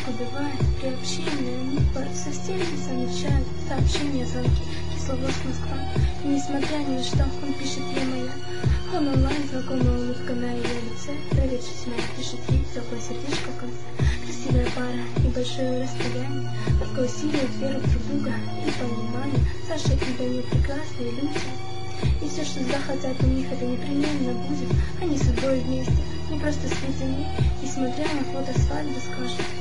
убивает при общении. Они со всеми замечают сообщения, звонки, кисловоз Москва. И несмотря ни на что, он пишет ей моя. Он онлайн, знакомая улыбка на ее лице. Привет, моя, пишет ей, теплое сердечко в конце. Красивая пара, небольшое расстояние, только усиливает веру в друг друга и понимание. Саша и Даня прекрасные люди. И все, что захотят у них, это непременно будет. Они с собой вместе, не просто свидетели. Несмотря на фото свадьбы, скажут.